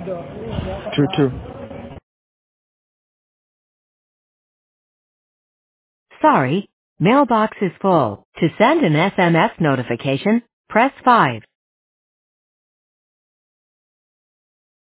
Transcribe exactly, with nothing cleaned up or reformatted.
True, true. Sorry, mailbox is full. To send an S M S notification, press five.